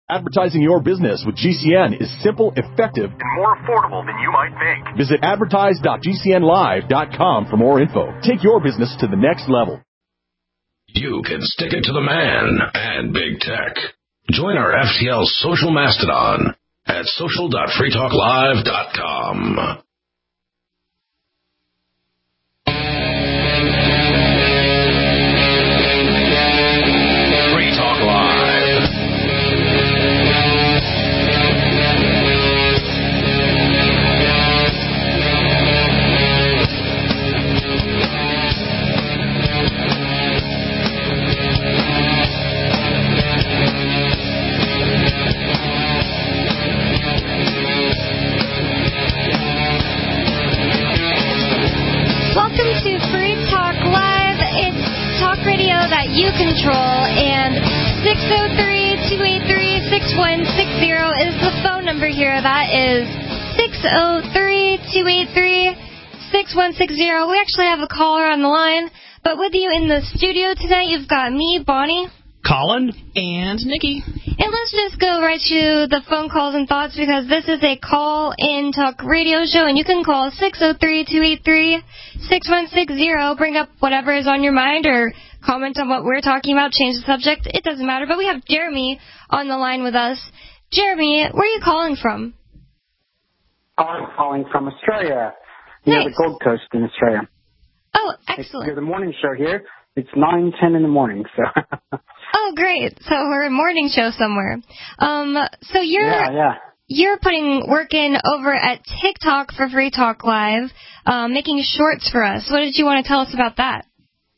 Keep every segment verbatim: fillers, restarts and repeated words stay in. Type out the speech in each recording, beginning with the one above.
Advertising your business with G C N is simple, effective, and more affordable than you might think. Visit advertise dot g c n live dot com for more info. Take your business to the next level. You can stick it to the man and big tech. Join our F T L social mastodon at social dot free talk live dot com. That you control, and six oh three, two eight three, six one six zero is the phone number here. That is six oh three, two eight three, six one six zero. We actually have a caller on the line, but with you in the studio tonight, you've got me, Bonnie, Colin, and Nikki. And let's just go right to the phone calls and thoughts, because this is a call-in talk radio show, and you can call six oh three, two eight three, six one six zero. Bring up whatever is on your mind, or comment on what we're talking about, change the subject. It doesn't matter. But we have Jeremy on the line with us. Jeremy, where are you calling from? I'm calling from Australia, Nice. near the Gold Coast in Australia. Oh, excellent. It's the morning show here. It's nine ten in the morning, so. Oh, great. So we're a morning show somewhere. Um, so you're yeah, yeah. you're putting work in over at TikTok for Free Talk Live, um, making shorts for us. What did you want to tell us about that?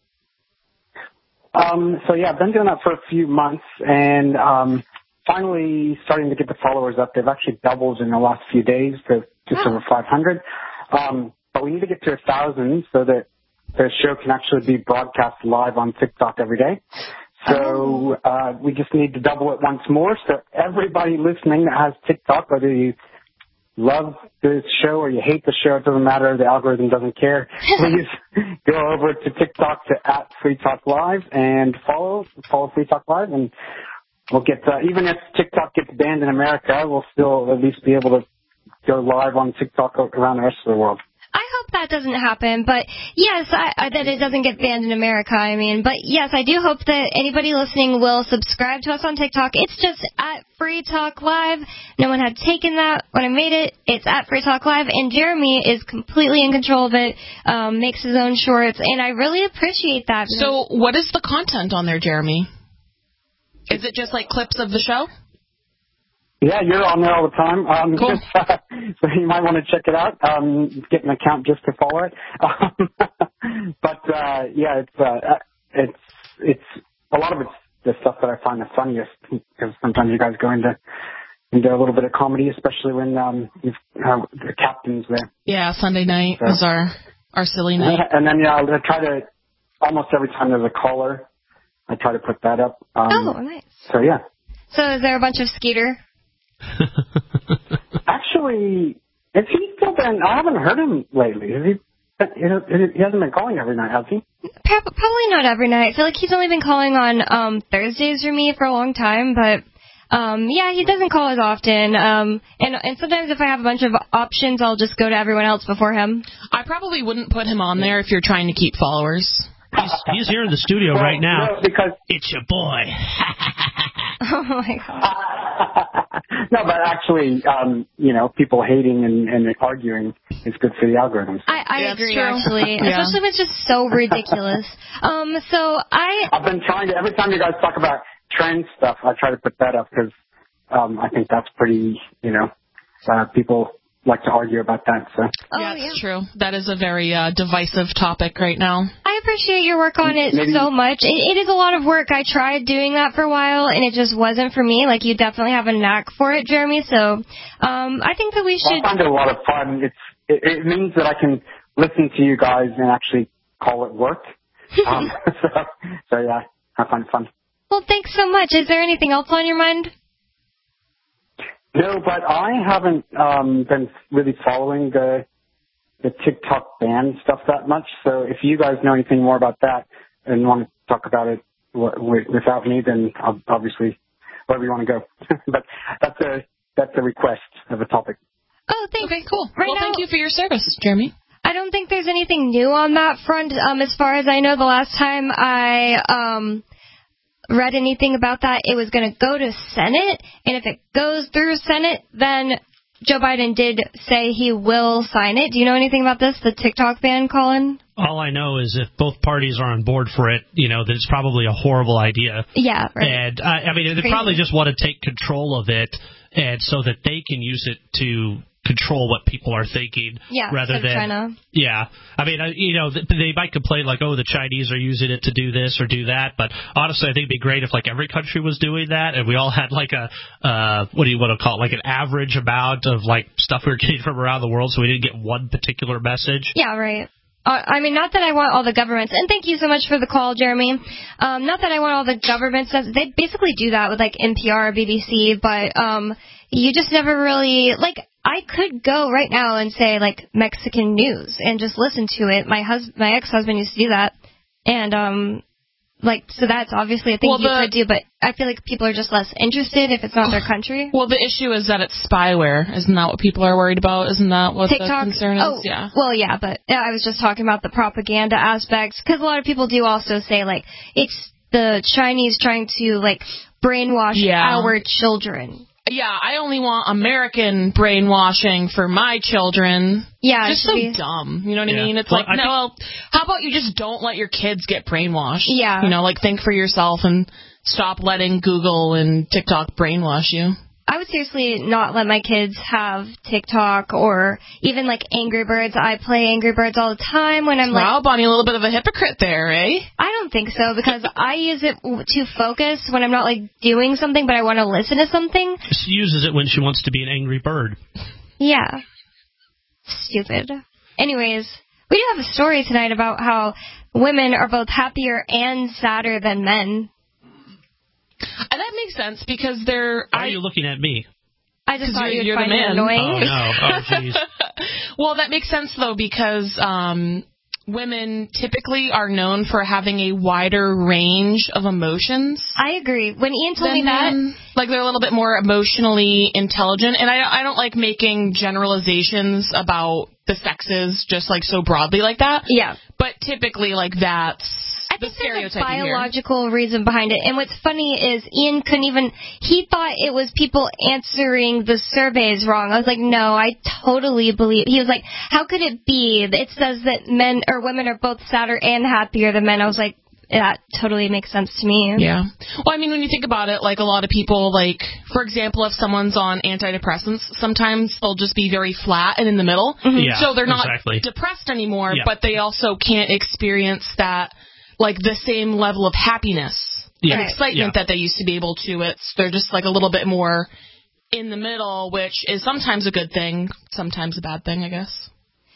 Um, so yeah, I've been doing that for a few months, and um, finally starting to get the followers up. They've actually doubled in the last few days to just wow. over five hundred. Um, but we need to get to a thousand so that the show can actually be broadcast live on TikTok every day. So uh, we just need to double it once more. So everybody listening that has TikTok, whether you love the show or you hate the show, it doesn't matter. The algorithm doesn't care. Please go over to TikTok to at Free Talk Live and follow follow Free Talk Live, and we'll get uh, even if TikTok gets banned in America, we'll still at least be able to go live on TikTok around the rest of the world. I hope that doesn't happen, but yes, I, I, that it doesn't get banned in America, I mean. But yes, I do hope that anybody listening will subscribe to us on TikTok. It's just at Free Talk Live. No one had taken that when I made it. It's at Free Talk Live, and Jeremy is completely in control of it, um, makes his own shorts, and I really appreciate that. So what is the content on there, Jeremy? Is it just like clips of the show? Yeah, you're on there all the time. Um, cool. just, uh, so you might want to check it out. Um, get an account just to follow it. Um, but uh, yeah, it's uh, it's it's a lot of it's the stuff that I find the funniest, because sometimes you guys go into into a little bit of comedy, especially when um, you've, uh, the captain's there. Yeah, Sunday night so. is our our silly night. And then yeah, I try to almost every time there's a caller, I try to put that up. Um, oh, nice. So yeah. So is there a bunch of Skeeter? Actually, is he still been? I haven't heard him lately. Is he? He hasn't been calling every night, has he? Probably not every night. I feel like he's only been calling on um, Thursdays for me for a long time, but um, yeah, he doesn't call as often. Um, and and sometimes if I have a bunch of options, I'll just go to everyone else before him. I probably wouldn't put him on there if you're trying to keep followers. He's, he's here in the studio well, right now. No, because it's your boy. Oh my God. No, but actually, um, you know, people hating and, and arguing is good for the algorithms. I, I yeah, agree, true. actually, yeah. Especially if it's just so ridiculous. um, so I. I've been trying to. Every time you guys talk about trend stuff, I try to put that up because um, I think that's pretty. You know, uh, people like to argue about that. So. Oh, yeah, it's yeah. true. That is a very uh, divisive topic right now. I appreciate your work on it Maybe. so much. It, it is a lot of work. I tried doing that for a while, and it just wasn't for me. Like, you definitely have a knack for it, Jeremy. So um, I think that we should... Well, I find it a lot of fun. It's, it, it means that I can listen to you guys and actually call it work. um, so, so, yeah, I find it fun. Well, thanks so much. Is there anything else on your mind? No, but I haven't um, been really following the the TikTok ban stuff that much. So if you guys know anything more about that and want to talk about it w- w- without me, then I'll obviously wherever you want to go. But that's a that's a request of a topic. Oh, thanks. Okay, cool. Right well, now, thank you for your service, Jeremy. I don't think there's anything new on that front. Um, as far as I know, the last time I um read anything about that, it was going to go to Senate, and if it goes through Senate, then Joe Biden did say he will sign it. Do you know anything about this, the TikTok ban, Colin? All I know is if both parties are on board for it, you know, that it's probably a horrible idea. Yeah, right. And, I, I mean, they Crazy. probably just want to take control of it, and so that they can use it to control what people are thinking, yeah, rather than China. Yeah, I mean, I, you know, they might complain like, oh, the Chinese are using it to do this or do that, but honestly, I think it'd be great if like every country was doing that, and we all had like a uh, what do you want to call it, like an average amount of like stuff we were getting from around the world, so we didn't get one particular message. Yeah, right. Uh, I mean, not that I want all the governments, and thank you so much for the call, Jeremy. Um, not that I want all the governments. They basically do that with like N P R, B B C, but um, you just never really like. I could go right now and say, like, Mexican news and just listen to it. My hus- my ex-husband used to do that. And, um, like, so that's obviously a thing well, you the, could do, but I feel like people are just less interested if it's not their country. Well, the issue is that it's spyware. Isn't that what people are worried about? Isn't that what TikTok? the concern is? Oh, yeah. Well, yeah, but yeah, I was just talking about the propaganda aspects, because a lot of people do also say, like, it's the Chinese trying to, like, brainwash yeah. our children. Yeah, I only want American brainwashing for my children. Yeah, just so be... dumb. You know what yeah. I mean? It's well, like, I no, think... well, how about you just don't let your kids get brainwashed? Yeah. You know, like, think for yourself and stop letting Google and TikTok brainwash you. I would seriously not let my kids have TikTok or even, like, Angry Birds. I play Angry Birds all the time when I'm, like... Wow, Bonnie, a little bit of a hypocrite there, eh? I don't think so, because I use it to focus when I'm not, like, doing something, but I want to listen to something. She uses it when she wants to be an angry bird. Yeah. Stupid. Anyways, we do have a story tonight about how women are both happier and sadder than men. And that makes sense because they're... Why I, are you looking at me? I just thought you're, you'd you're find the it man. annoying. Oh, no. Oh, jeez. Well, that makes sense, though, because um, women typically are known for having a wider range of emotions. I agree. When Ian told me that... Men. Like, they're a little bit more emotionally intelligent. And I, I don't like making generalizations about the sexes just, like, so broadly like that. Yeah. But typically, like, that's... I think the there's a stereotype biological reason behind it. And what's funny is Ian couldn't even... He thought it was people answering the surveys wrong. I was like, no, I totally believe... He was like, how could it be? It says that men or women are both sadder and happier than men. I was like, that totally makes sense to me. Yeah. Well, I mean, when you think about it, like, a lot of people, like, for example, if someone's on antidepressants, sometimes they'll just be very flat and in the middle. Mm-hmm. Yeah, so they're not exactly. depressed anymore, Yeah. but they also can't experience that, like, the same level of happiness Yeah. and excitement Yeah. that they used to be able to. It's They're just, like, a little bit more in the middle, which is sometimes a good thing, sometimes a bad thing, I guess.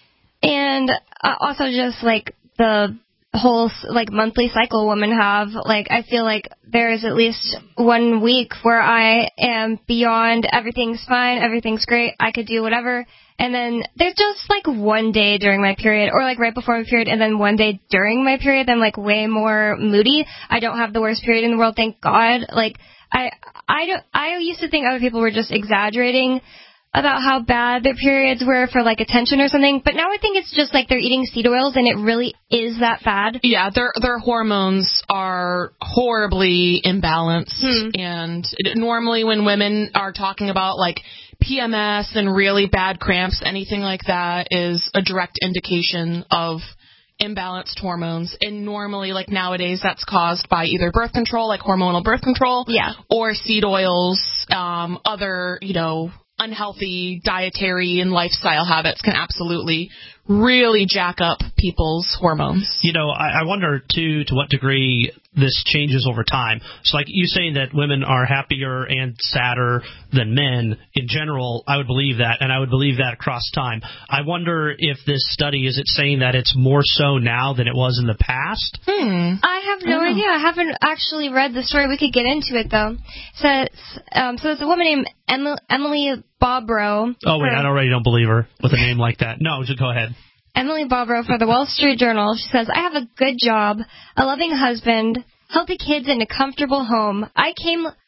And uh, also just, like, the whole, like, monthly cycle women have, like, I feel like there is at least one week where I am beyond everything's fine, everything's great, I could do whatever. And then there's just, like, one day during my period, or, like, right before my period, and then one day during my period, I'm, like, way more moody. I don't have the worst period in the world, thank God. Like, I, I, don't, I used to think other people were just exaggerating about how bad their periods were for, like, attention or something. But now I think it's just, like, they're eating seed oils, and it really is that bad. Yeah, their their hormones are horribly imbalanced. Hmm. And it, normally when women are talking about, like, P M S and really bad cramps, anything like that is a direct indication of imbalanced hormones. And normally, like, nowadays, that's caused by either birth control, like hormonal birth control, Yeah. or seed oils, um, other, you know, unhealthy dietary and lifestyle habits can absolutely really jack up people's hormones. You know, I, I wonder, too, to what degree this changes over time. So, like you saying that women are happier and sadder than men, in general, I would believe that, and I would believe that across time. I wonder if this study, is it saying that it's more so now than it was in the past? Hmm. I have no I idea. I haven't actually read the story. We could get into it, though. So, it's, um, so it's a woman named Emily, Emily Bobrow. Oh, wait, for, I already don't believe her with a name like that. No, just go ahead. Emily Bobrow for the Wall Street Journal. She says, I have a good job, a loving husband, healthy kids, and a comfortable home. I came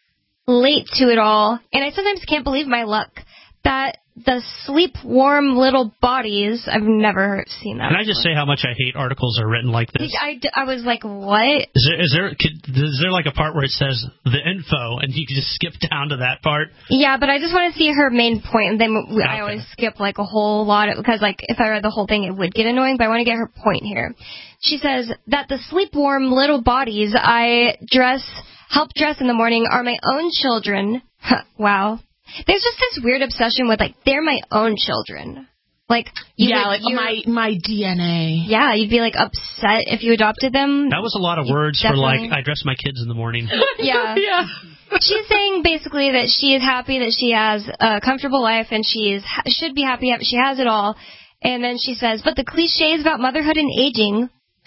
late to it all, and I sometimes can't believe my luck that the sleep warm little bodies, I've never seen that. Can I just say how much I hate articles are written like this? I, I was like, what? Is there, is there could, is there like a part where it says the info and you can just skip down to that part? Yeah, but I just want to see her main point, and then we, Okay. I always skip like a whole lot of, because like if I read the whole thing it would get annoying, but I want to get her point here. She says that the sleep warm little bodies I dress, help dress in the morning are my own children. Wow. There's just this weird obsession with, like, they're my own children. Like, you yeah, would, like my my D N A. Yeah, you'd be, like, upset if you adopted them. That was a lot of words for, like, I dress my kids in the morning. Yeah. Yeah. She's saying, basically, that she is happy that she has a comfortable life, and she is should be happy that she has it all. And then she says, but the cliches about motherhood and aging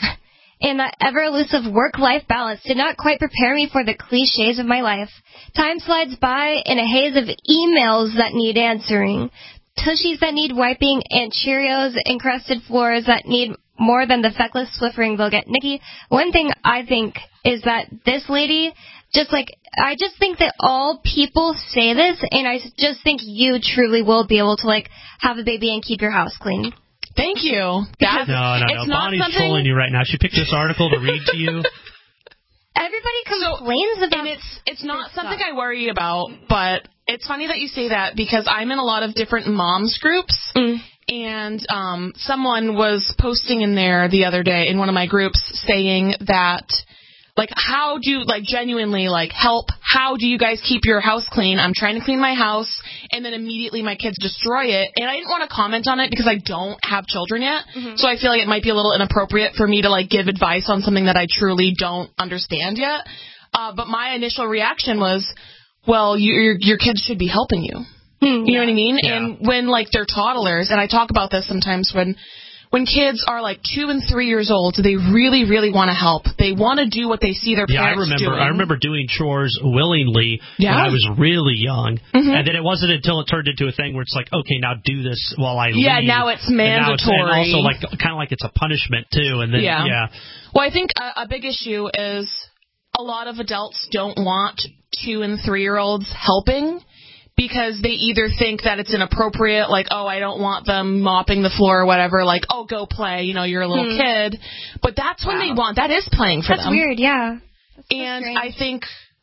and that ever-elusive work-life balance did not quite prepare me for the cliches of my life. Time slides by in a haze of emails that need answering, tushies that need wiping, and Cheerios encrusted floors that need more than the feckless Swiffering they'll get. Nikki, one thing I think is that this lady, just like, I just think that all people say this, and I just think you truly will be able to, like, have a baby and keep your house clean. Thank you. That's, no, no, no. Bonnie's trolling you right now. She picked this article to read to you. Everybody complains so, about and it's it's not something I worry about, but it's funny that you say that because I'm in a lot of different moms groups, mm. and um, someone was posting in there the other day in one of my groups saying that, like, how do, like, genuinely, like, help, how do you guys keep your house clean? I'm trying to clean my house, and then immediately my kids destroy it. And I didn't want to comment on it because I don't have children yet, mm-hmm. so I feel like it might be a little inappropriate for me to, like, give advice on something that I truly don't understand yet. Uh, but my initial reaction was, well, you, your, your kids should be helping you. Mm, you know what I mean? Yeah. And when, like, they're toddlers, and I talk about this sometimes when... When kids are like two and three years old, they really, really want to help. They want to do what they see their yeah, parents I remember, doing. I remember doing chores willingly yeah. when I was really young, mm-hmm. and then it wasn't until it turned into a thing where it's like, okay, now do this while I yeah, leave. Yeah, now it's And, mandatory. now it's, and also, like, kind of like it's a punishment too. And then, yeah. yeah. Well, I think a, a big issue is a lot of adults don't want two and three year olds helping. Because they either think that it's inappropriate, like, oh, I don't want them mopping the floor or whatever, like, oh, go play, you know, you're a little hmm. kid. But that's wow. when they want, that is playing for that's them. That's weird, yeah. That's and strange. I think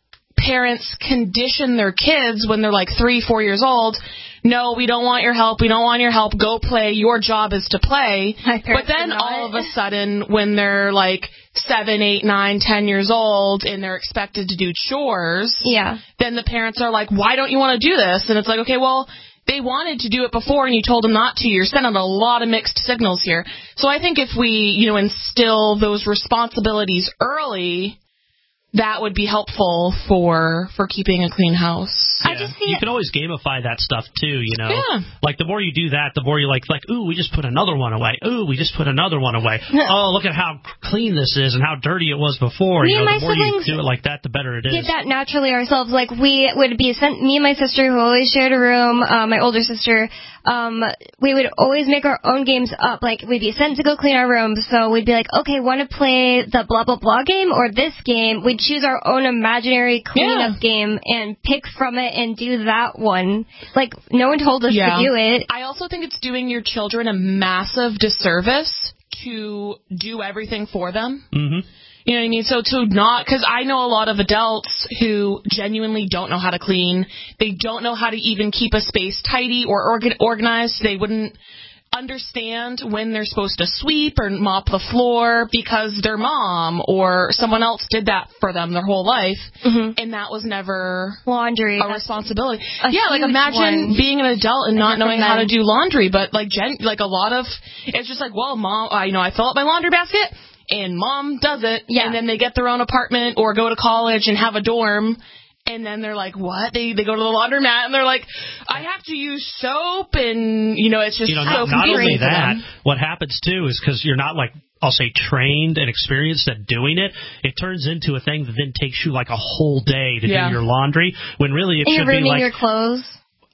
parents condition their kids when they're like three, four years old, no, we don't want your help, we don't want your help, go play, your job is to play. But then all of a sudden, when they're like seven, eight, nine, ten years old and they're expected to do chores, yeah. then the parents are like, why don't you want to do this? And it's like, okay, well, they wanted to do it before and you told them not to. You're sending a lot of mixed signals here. So I think if we, you know, instill those responsibilities early, that would be helpful for for keeping a clean house. Yeah. I just see you it. can always gamify that stuff too, you know. Yeah. Like the more you do that, the more you're like, like, ooh, we just put another one away. Ooh, we just put another one away. Oh, look at how clean this is and how dirty it was before. Me you know, and the my more you siblings do it like that, the better it is. Did that naturally ourselves. Like we would be sent. Me and my sister, who always shared a room, uh, my older sister. Um, we would always make our own games up. Like, we'd be sent to go clean our rooms, so we'd be like, okay, want to play the blah, blah, blah game or this game? We'd choose our own imaginary cleanup yeah. game and pick from it and do that one. Like, no one told us yeah. to do it. I also think it's doing your children a massive disservice to do everything for them. Mm-hmm. You know what I mean? So to not, because I know a lot of adults who genuinely don't know how to clean. They don't know how to even keep a space tidy or organ- organized. They wouldn't understand when they're supposed to sweep or mop the floor because their mom or someone else did that for them their whole life. Mm-hmm. And that was never laundry a responsibility. A yeah, like imagine one. being an adult and not knowing how to men. do laundry. But like, gen- like a lot of, it's just like, well, mom, I, you know, I fill up my laundry basket. And mom does it, yeah. and then they get their own apartment or go to college and have a dorm, and then they're like, what? They they go to the laundromat, and they're like, I have to use soap, and, you know, it's just you know, so not, not only for that, them. What happens, too, is because you're not, like, I'll say trained and experienced at doing it, it turns into a thing that then takes you, like, a whole day to yeah. do your laundry, when really it and should you're ruining be like... your clothes.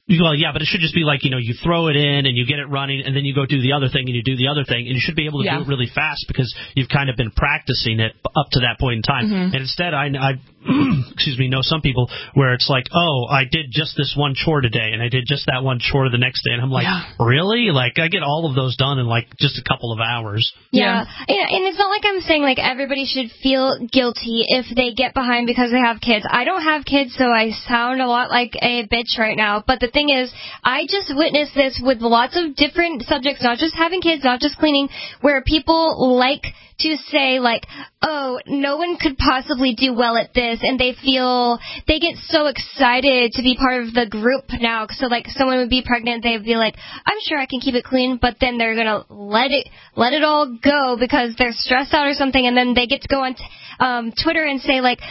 Well, yeah, but it should just be like, you know, you throw it in and you get it running, and then you go do the other thing and you do the other thing, and you should be able to yeah. do it really fast because you've kind of been practicing it up to that point in time. Mm-hmm. And instead, I, I excuse me, know some people where it's like, oh, I did just this one chore today, and I did just that one chore the next day, and I'm like, yeah. really? Like, I get all of those done in like just a couple of hours. Yeah. yeah, and it's not like I'm saying like everybody should feel guilty if they get behind because they have kids. I don't have kids, so I sound a lot like a bitch right now, but the thing is, I just witnessed this with lots of different subjects, not just having kids, not just cleaning, where people like to say, like, oh, no one could possibly do well at this, and they feel, they get so excited to be part of the group now. So, like, someone would be pregnant, they'd be like, I'm sure I can keep it clean, but then they're going to let it, let it all go because they're stressed out or something, and then they get to go on t- um, Twitter and say, like,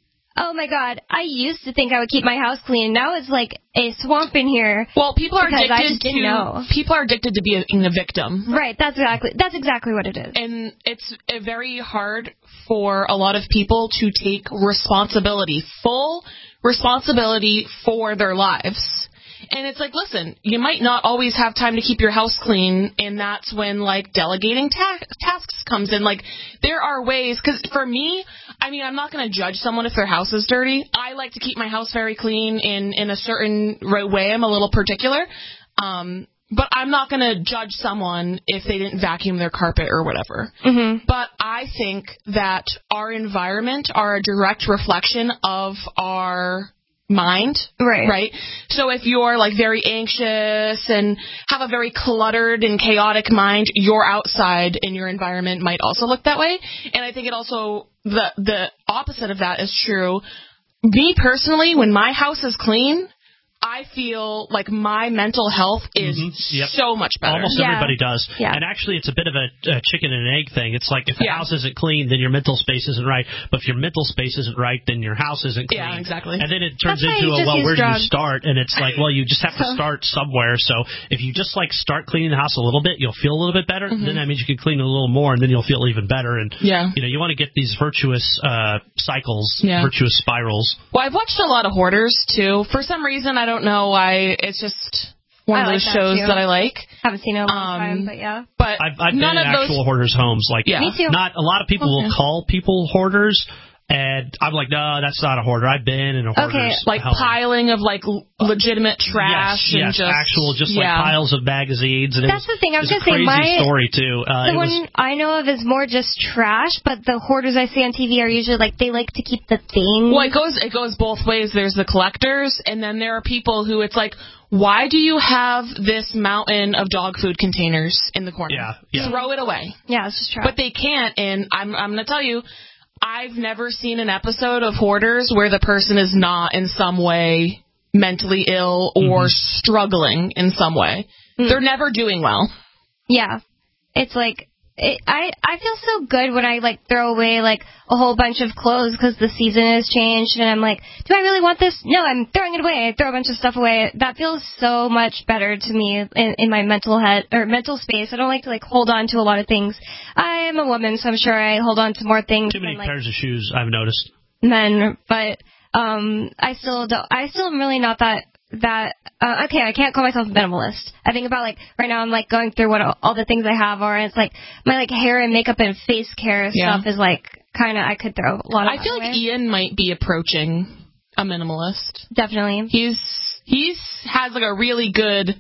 oh my God, I used to think I would keep my house clean. Now it's like a swamp in here. Well, people are addicted to know. people are addicted to being a victim. Right, that's exactly that's exactly what it is. And it's very hard for a lot of people to take responsibility, full responsibility for their lives. And it's like, listen, you might not always have time to keep your house clean, and that's when, like, delegating ta- tasks comes in. Like, there are ways, because for me, I mean, I'm not going to judge someone if their house is dirty. I like to keep my house very clean in, in a certain way. I'm a little particular. Um, but I'm not going to judge someone if they didn't vacuum their carpet or whatever. Mm-hmm. But I think that our environment are a direct reflection of our mind, right right so if you're like very anxious and have a very cluttered and chaotic mind, your outside in your environment might also look that way. And I think it also, the the opposite of that is true. Me personally, when my house is clean, I feel like my mental health is mm-hmm. yep. so much better. Almost yeah. everybody does. Yeah. And actually, it's a bit of a, a chicken and egg thing. It's like if the yeah. house isn't clean, then your mental space isn't right. But if your mental space isn't right, then your house isn't clean. Yeah, exactly. And then it turns That's into a, well, where drugs. do you start? And it's like, well, you just have to start somewhere. So if you just like start cleaning the house a little bit, you'll feel a little bit better. Mm-hmm. Then that means you can clean it a little more, and then you'll feel even better. And, yeah. you know, you want to get these virtuous uh, cycles, yeah. virtuous spirals. Well, I've watched a lot of Hoarders, too. For some reason, I don't know why. It's just one I of those like shows that, that I like. Haven't seen it in a long um, time, but yeah. But I've, I've none been in of actual those... hoarders' homes. Like, yeah. Me too. Not a lot of people okay. will call people hoarders. And I'm like, no, that's not a hoarder. I've been in a hoarder's okay. Like home. Piling of like l- legitimate trash yes, and yes, just actual, just yeah. like piles of magazines. And that's it was, the thing. I was going to say crazy my story too. Uh, the it one was, I know of is more just trash, but the hoarders I see on T V are usually like they like to keep the thing. Well, it goes it goes both ways. There's the collectors, and then there are people who it's like, why do you have this mountain of dog food containers in the corner? Yeah, yeah. Throw it away. Yeah, it's just trash. But they can't, and I'm I'm going to tell you, I've never seen an episode of Hoarders where the person is not in some way mentally ill or mm-hmm. struggling in some way. Mm. They're never doing well. Yeah. It's like, it, I, I feel so good when I, like, throw away, like, a whole bunch of clothes because the season has changed, and I'm like, do I really want this? No, I'm throwing it away. I throw a bunch of stuff away. That feels so much better to me in, in my mental head, or mental space. I don't like to, like, hold on to a lot of things. I am a woman, so I'm sure I hold on to more things. Too many than, like, pairs of shoes, I've noticed. Men, but, um, I still don't, I still am really not that, that, uh, okay, I can't call myself a minimalist. I think about, like, right now I'm, like, going through what all the things I have are, and it's, like, my, like, hair and makeup and face care yeah. stuff is, like, kind of, I could throw a lot of I feel away. like Ian might be approaching a minimalist. Definitely. He's, he's, has, like, a really good,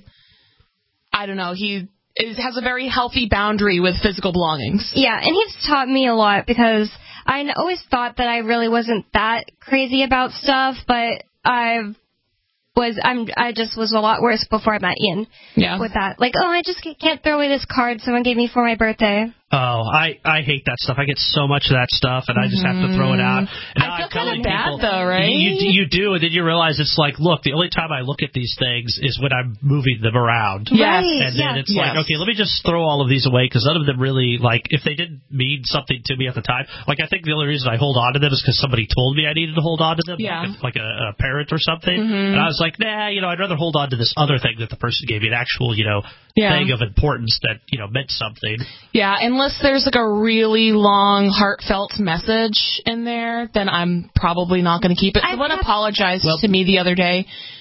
I don't know, he is, has a very healthy boundary with physical belongings. Yeah, and he's taught me a lot because I always thought that I really wasn't that crazy about stuff, but I've was I'm I just was a lot worse before I met Ian. Yeah. With that, like, oh, I just can't throw away this card someone gave me for my birthday. Oh, I, I hate that stuff. I get so much of that stuff, and I just have to throw it out. And I feel kind of bad, though, right? You, you do, and then you realize it's like, look, the only time I look at these things is when I'm moving them around. Yes. And then yes. it's yes. like, okay, let me just throw all of these away, because none of them really, like, if they didn't mean something to me at the time, like, I think the only reason I hold on to them is because somebody told me I needed to hold on to them, yeah. like, like a, a parent or something. Mm-hmm. And I was like, nah, you know, I'd rather hold on to this other thing that the person gave me, an actual, you know, yeah. thing of importance that, you know, meant something. Yeah, unless there's, like, a really long, heartfelt message in there, then I'm probably not going to keep it. Someone apologized well, to me the other day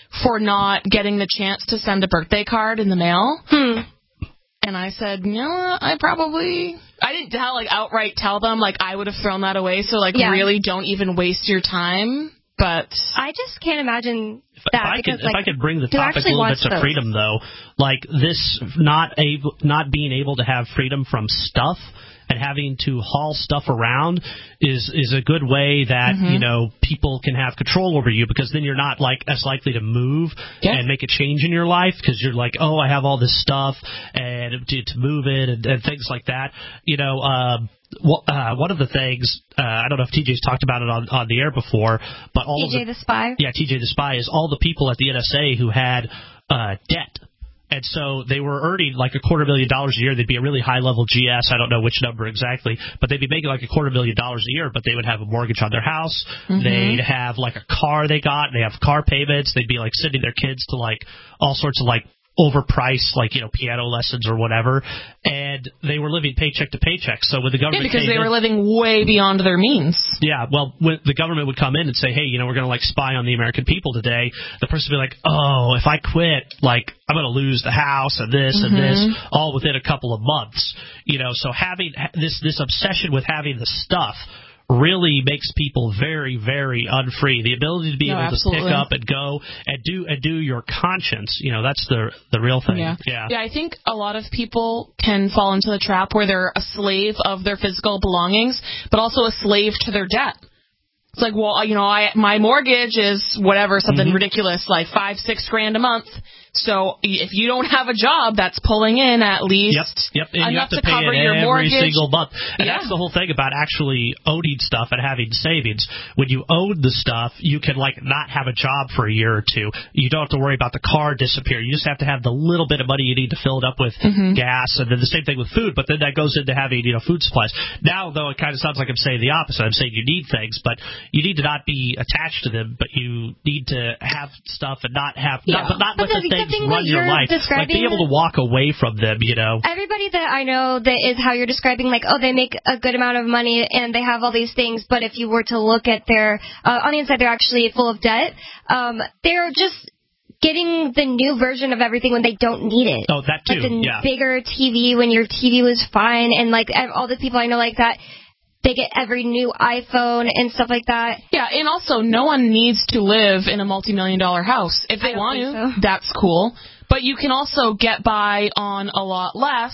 for not getting the chance to send a birthday card in the mail. Hmm. And I said, no, I probably... I didn't tell, like, outright tell them, like, I would have thrown that away, so, like, yeah. really don't even waste your time. But I just can't imagine if, that. If I, because, could, like, if I could bring the who topic a actually little bit wants to those? freedom, though, like this not able, not being able to have freedom from stuff and having to haul stuff around is is a good way that, mm-hmm. you know, people can have control over you, because then you're not, like, as likely to move yeah. and make a change in your life, because you're like, oh, I have all this stuff, and to, to move it and, and things like that. You know, uh, well, uh, one of the things, uh, I don't know if T J's talked about it on, on the air before, but all T J of the, the Spy? Yeah, T J the Spy is all the people at the N S A who had uh, debt. And so they were earning like a quarter million dollars a year. They'd be a really high-level G S. I don't know which number exactly, but they'd be making like a quarter million dollars a year, but they would have a mortgage on their house. Mm-hmm. They'd have like a car they got. They have car payments. They'd be like sending their kids to like all sorts of like overpriced, like, you know, piano lessons or whatever, and they were living paycheck to paycheck. So when the government yeah, because came they were in, living way beyond their means. Yeah, well, when the government would come in and say, hey, you know, we're going to, like, spy on the American people today, the person would be like, oh, if I quit, like, I'm going to lose the house and this mm-hmm. and this, all within a couple of months. You know, so having this this obsession with having the stuff really makes people very, very unfree. The ability to be no, able absolutely. to pick up and go and do and do your conscience, you know, that's the the real thing. Yeah. yeah. Yeah, I think a lot of people can fall into the trap where they're a slave of their physical belongings, but also a slave to their debt. It's like, well, you know, I my mortgage is whatever, something mm-hmm. ridiculous, like five, six grand a month. So if you don't have a job that's pulling in at least yep, yep. And enough you have to, to pay cover it your every mortgage. single month. And yeah. that's the whole thing about actually owning stuff and having savings. When you own the stuff, you can, like, not have a job for a year or two. You don't have to worry about the car disappearing. You just have to have the little bit of money you need to fill it up with mm-hmm. gas, and then the same thing with food, but then that goes into having, you know, food supplies. Now, though, it kind of sounds like I'm saying the opposite. I'm saying you need things, but you need to not be attached to them, but you need to have stuff and not have, yeah. not, but not but let the, the things run your life. Like, be able to walk away from them, you know. Everybody that I know that is how you're describing, like, oh, they make a good amount of money and they have all these things, but if you were to look at their, uh, on the inside, they're actually full of debt. Um, they're just getting the new version of everything when they don't need it. Oh, that too, like the yeah. bigger T V when your T V was fine, and, like, all the people I know like that, they get every new iPhone and stuff like that. Yeah, and also, no one needs to live in a multi-million dollar house. If they want to, so. That's cool. But you can also get by on a lot less.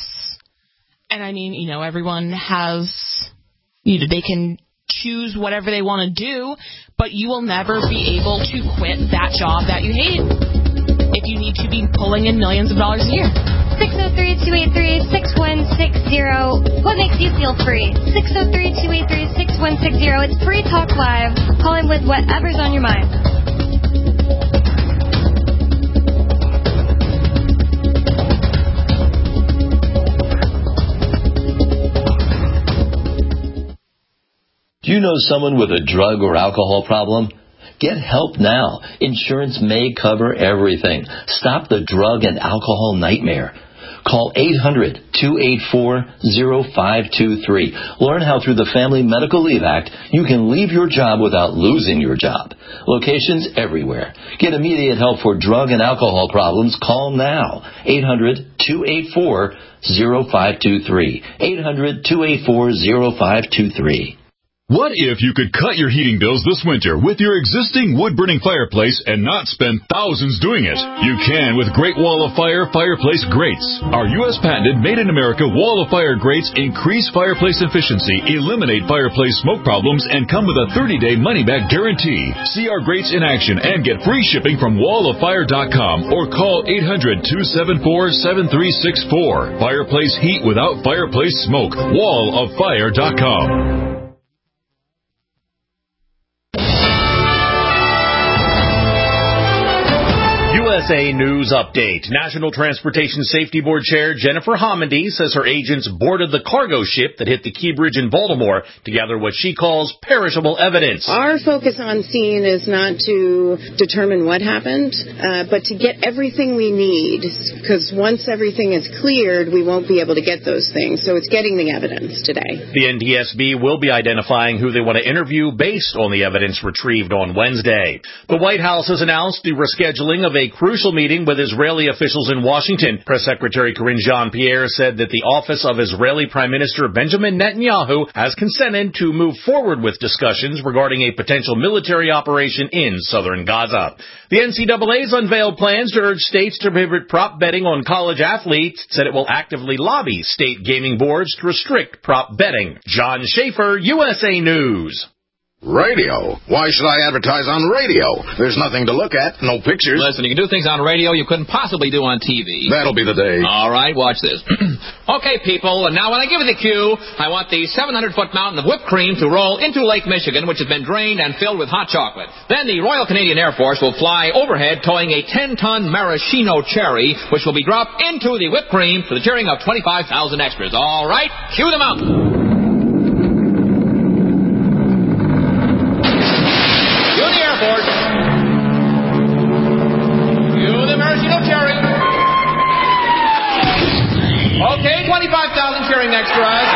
And I mean, you know, everyone has, you know, they can choose whatever they want to do, but you will never be able to quit that job that you hate if you need to be pulling in millions of dollars a year. six oh three, two eight three, six one six zero. What makes you feel free? six oh three, two eight three, six one six zero. It's Free Talk Live. Call in with whatever's on your mind. Do you know someone with a drug or alcohol problem? Get help now. Insurance may cover everything. Stop the drug and alcohol nightmare. Call eight hundred, two eight four, zero five two three. Learn how through the Family Medical Leave Act you can leave your job without losing your job. Locations everywhere. Get immediate help for drug and alcohol problems. Call now. eight hundred, two eight four, zero five two three. eight hundred, two eight four, zero five two three. What if you could cut your heating bills this winter with your existing wood-burning fireplace and not spend thousands doing it? You can with Great Wall of Fire Fireplace Grates. Our U S patented made-in-America Wall of Fire grates increase fireplace efficiency, eliminate fireplace smoke problems, and come with a thirty-day money-back guarantee. See our grates in action and get free shipping from wall of fire dot com or call eight hundred, two seven four, seven three six four. Fireplace heat without fireplace smoke. wall of fire dot com. U S A News Update. National Transportation Safety Board Chair Jennifer Homendy says her agents boarded the cargo ship that hit the Key Bridge in Baltimore to gather what she calls perishable evidence. Our focus on scene is not to determine what happened, uh, but to get everything we need, because once everything is cleared, we won't be able to get those things. So it's getting the evidence today. The N T S B will be identifying who they want to interview based on the evidence retrieved on Wednesday. The White House has announced the rescheduling of a crucial meeting with Israeli officials in Washington. Press Secretary Karine Jean-Pierre said that the office of Israeli Prime Minister Benjamin Netanyahu has consented to move forward with discussions regarding a potential military operation in southern Gaza. The N C double A's unveiled plans to urge states to prohibit prop betting on college athletes. It said it will actively lobby state gaming boards to restrict prop betting. John Schaefer, U S A News. Radio? Why should I advertise on radio? There's nothing to look at, no pictures. Listen, you can do things on radio you couldn't possibly do on T V. That'll be the day. All right, watch this. Okay, people, and now when I give you the cue, I want the seven hundred foot mountain of whipped cream to roll into Lake Michigan, which has been drained and filled with hot chocolate. Then the Royal Canadian Air Force will fly overhead towing a ten ton maraschino cherry, which will be dropped into the whipped cream to the cheering of twenty-five thousand extras. All right, cue the mountain. Okay, twenty-five thousand cheering extras.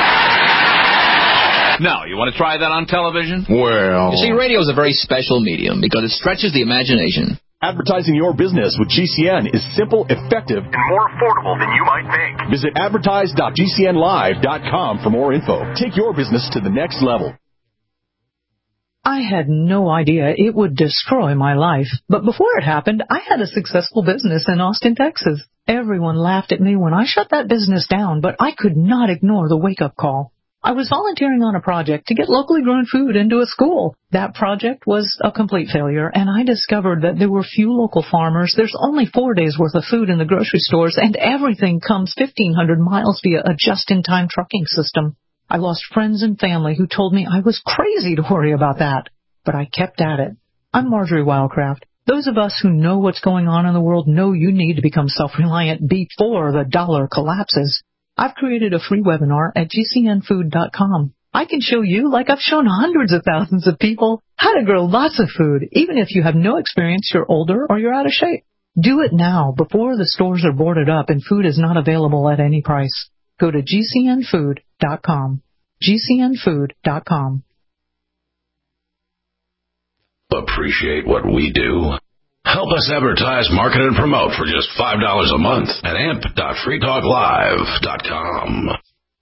Now, you want to try that on television? Well... You see, radio is a very special medium because it stretches the imagination. Advertising your business with G C N is simple, effective, and more affordable than you might think. Visit advertise dot G C N live dot com for more info. Take your business to the next level. I had no idea it would destroy my life. But before it happened, I had a successful business in Austin, Texas. Everyone laughed at me when I shut that business down, but I could not ignore the wake-up call. I was volunteering on a project to get locally grown food into a school. That project was a complete failure, and I discovered that there were few local farmers. There's only four days' worth of food in the grocery stores, and everything comes fifteen hundred miles via a just-in-time trucking system. I lost friends and family who told me I was crazy to worry about that, but I kept at it. I'm Marjorie Wildcraft. Those of us who know what's going on in the world know you need to become self-reliant before the dollar collapses. I've created a free webinar at G C N food dot com. I can show you, like I've shown hundreds of thousands of people, how to grow lots of food, even if you have no experience, you're older, or you're out of shape. Do it now, before the stores are boarded up and food is not available at any price. Go to G C N food dot com. G C N food dot com. Appreciate what we do? Help us advertise, market, and promote for just five dollars a month at amp dot free talk live dot com.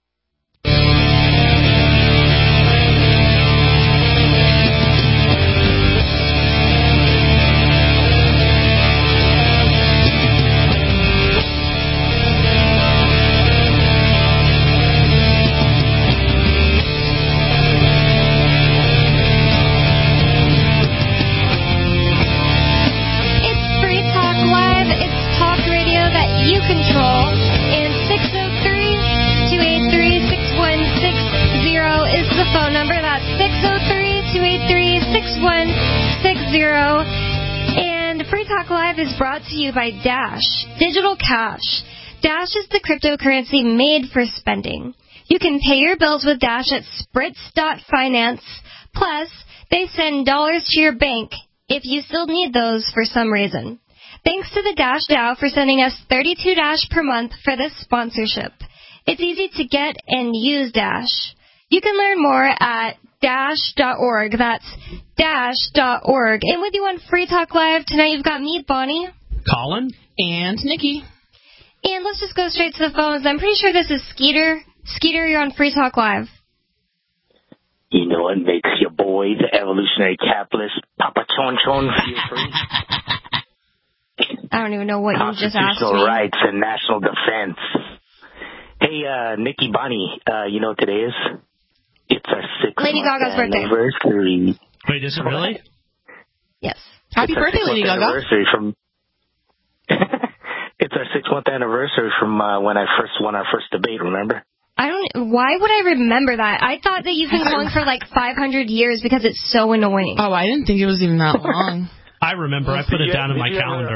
And Free Talk Live is brought to you by Dash, Digital Cash. Dash is the cryptocurrency made for spending. You can pay your bills with Dash at spritz dot finance. Plus, they send dollars to your bank if you still need those for some reason. Thanks to the Dash DAO for sending us thirty-two Dash per month for this sponsorship. It's easy to get and use Dash. You can learn more at dash dot org. That's dash dot org. And with you on Free Talk Live tonight, you've got me, Bonnie, Colin, and Nikki. And let's just go straight to the phones. I'm pretty sure this is Skeeter. Skeeter, you're on Free Talk Live. You know what makes your boy, the evolutionary capitalist, Papa Chon Chon, feel free? I don't even know what you just asked me. Constitutional rights and national defense. Hey, uh, Nikki, Bonnie, uh, you know what today is? It's our sixth Lady Gaga's birthday. Anniversary. Wait, is it really? Yes. Happy it's birthday, Lady Gaga. Anniversary from it's our six-month anniversary from uh, when I first won our first debate, remember? I don't. Why would I remember that? I thought that you've been calling for like five hundred years because it's so annoying. Oh, I didn't think it was even that long. I remember. I put it down in my calendar.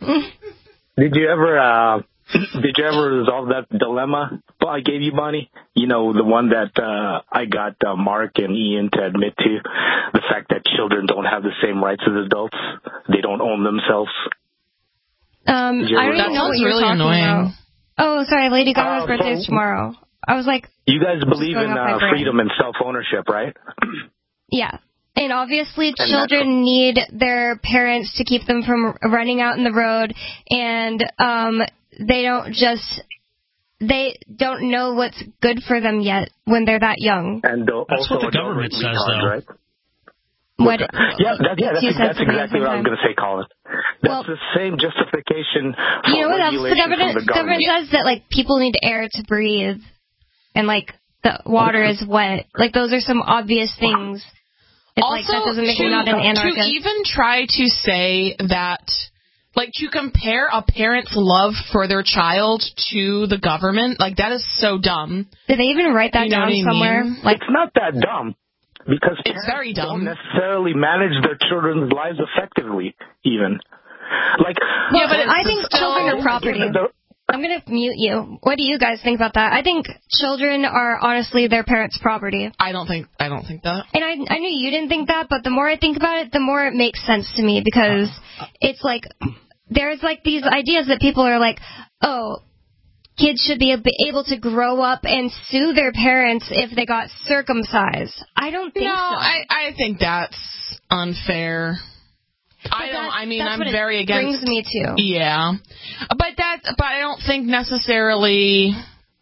Did you ever, uh, did you ever resolve that dilemma I gave you, Bonnie? You know, the one that uh, I got uh, Mark and Ian to admit to, the fact that children don't have the same rights as adults. They don't own themselves. Um, I don't even know what you're really talking annoying. about. Oh, sorry, Lady Gaga's Uh, birthday is so- tomorrow. I was like, You guys believe going in off my uh, brain. freedom and self-ownership, right? yeah. And obviously And children need their parents to keep them from running out in the road, and um, they don't just, they don't know what's good for them yet when they're that young. And uh, That's also what the adult government says, retards, though. right? What? Yeah, that, yeah, that's, You said that's something exactly what I was sometime. going to say, Colin. That's Well, the same justification for You know what else the regulation government, from the government. government says? That, like, people need air to breathe, and, like, the water is wet. Like, those are some obvious things. It's like, that doesn't make to, you not an to anarchist. even try to say that, like, to compare a parent's love for their child to the government, like, that is so dumb. Did they even write that You know down what I somewhere? mean? Like, It's not that dumb. Because It's very dumb. don't necessarily manage their children's lives effectively, even. Like, well, but but I it's think still- children are property. The- I'm going to mute you. What do you guys think about that? I think children are honestly their parents' property. I don't think I don't think that. And I I knew you didn't think that, but the more I think about it, the more it makes sense to me, because it's like there's like these ideas that people are like, oh, kids should be able to grow up and sue their parents if they got circumcised. I don't think No, so. I I think that's unfair. I don't. I mean, that's I'm what it very against. brings me to. Yeah, but that. But I don't think necessarily.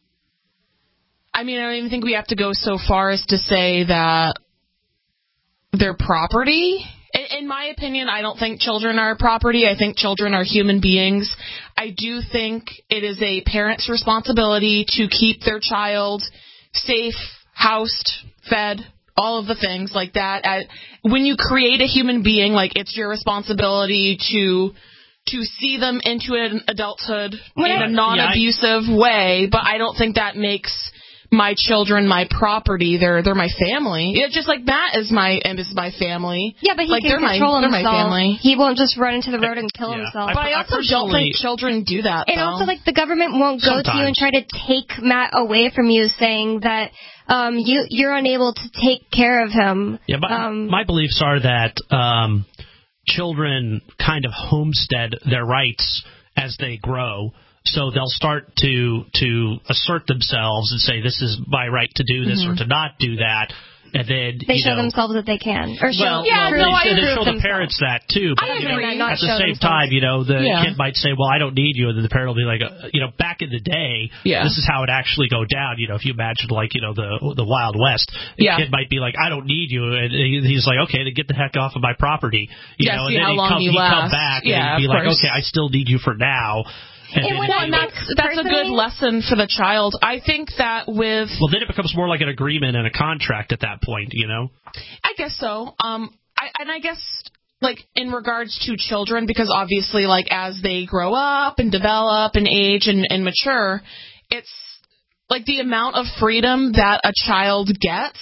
I mean, I don't even think we have to go so far as to say that they're property. In, in my opinion, I don't think children are property. I think children are human beings. I do think it is a parent's responsibility to keep their child safe, housed, fed, all of the things like that. I, when you create a human being, like, it's your responsibility to to see them into an adulthood When in I- a non-abusive Yeah, I- way, but I don't think that makes my children my property. They're they're my family. It's just like Matt is my is my family. Yeah, but he like, can they're control my, himself. They're my family. He won't just run into the road and kill Yeah. himself. I- But I also don't personally- think children do that. And though. also, like, the government won't go to you and Sometimes. try to take Matt away from you, saying that um, you you're unable to take care of him. Yeah, but um, my beliefs are that um, children kind of homestead their rights as they grow. So they'll start to to assert themselves and say, this is my right to do this Mhm. or to not do that. And then, they you show know, themselves that they can. Or show, well, yeah, well, no, I they, they agree show with the themselves. parents that too. But, I you agree know, that not at the show same themselves. time, you know, the Yeah. kid might say, "Well, I don't need you," and then the parent will be like, uh, "You know, back in the day, Yeah. this is how it actually go down." You know, if you imagine like you know the the Wild West, the Yeah. kid might be like, "I don't need you," and he- he's like, "Okay, then get the heck off of my property." You Yeah, know, see and then how he'd long come, you he'd come last. back Yeah, and he'd be of like, course. "Okay, I still need you for now." And, And then when it- I you know, think- that's that's a good personally- lesson for the child. I think that with well, then it becomes more like an agreement and a contract at that point. You know. I guess so. Um, I, and I guess, like, in regards to children, because obviously, like, as they grow up and develop and age and, and mature, it's, like, the amount of freedom that a child gets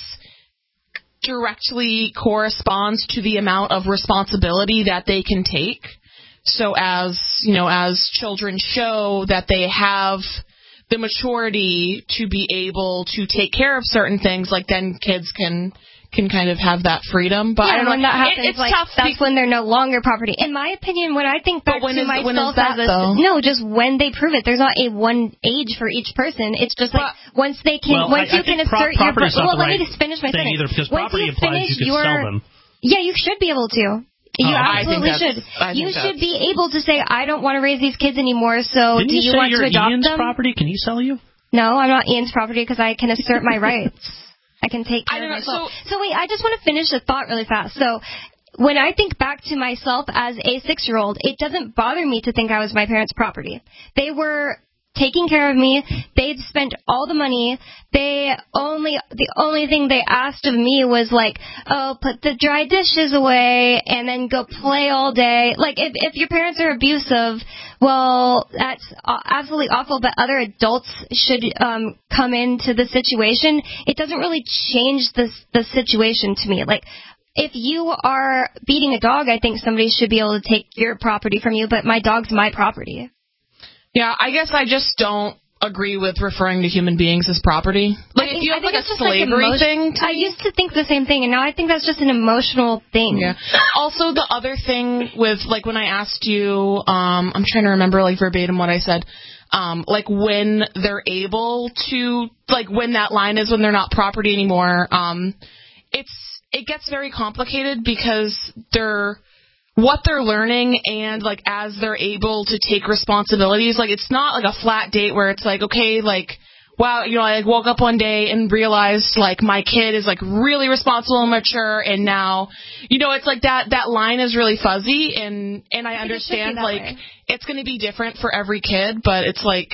directly corresponds to the amount of responsibility that they can take. So as, you know, as children show that they have the maturity to be able to take care of certain things, like, then kids can can kind of have that freedom. But yeah, I don't know. when that happens, It, it's like, tough. that's when they're no longer property. In my opinion, when I think back But when to is- myself when is that, as a though? no, just when they prove it. There's not a one age for each person. It's just like once they can, Well, once I- I you can think pro- assert your. property's not Well, the let me right just finish my thing sentence. either, because Once property you implies finish you could your, sell them. Yeah, you should be able to. You Oh, I think absolutely that's- should. I think You should that's- be able to say, I don't want to raise these kids anymore. So Didn't do you, you say want you're to adopt Ian's them? property? Can he sell you? No, I'm not Ian's property because I can assert my rights. I can take care I of don't know, myself. So, so wait, I just want to finish the thought really fast. So when I think back to myself as a six-year-old, it doesn't bother me to think I was my parents' property. They were taking care of me. They'd spent all the money. They only the only thing they asked of me was like, oh, put the dry dishes away and then go play all day. Like if if your parents are abusive, well, that's absolutely awful. But other adults should um, come into the situation. It doesn't really change the the situation to me. Like if you are beating a dog, I think somebody should be able to take your property from you, but my dog's my property. Yeah, I guess I just don't agree with referring to human beings as property. Like, think, if you have like a slavery like emo- thing. To I used to think the same thing, and now I think that's just an emotional thing. Yeah. Also, the other thing with, like, when I asked you, um, I'm trying to remember, like, verbatim what I said. Um, like, when they're able to, like, when that line is when they're not property anymore, um, it's, it gets very complicated because they're, what they're learning and, like, as they're able to take responsibilities, like, it's not like a flat date where it's like, okay, like, wow, you know, I like, woke up one day and realized, like, my kid is, like, really responsible and mature, and now, you know, it's like that, that line is really fuzzy, and, and I, I understand, like, way. It's going to be different for every kid, but it's like,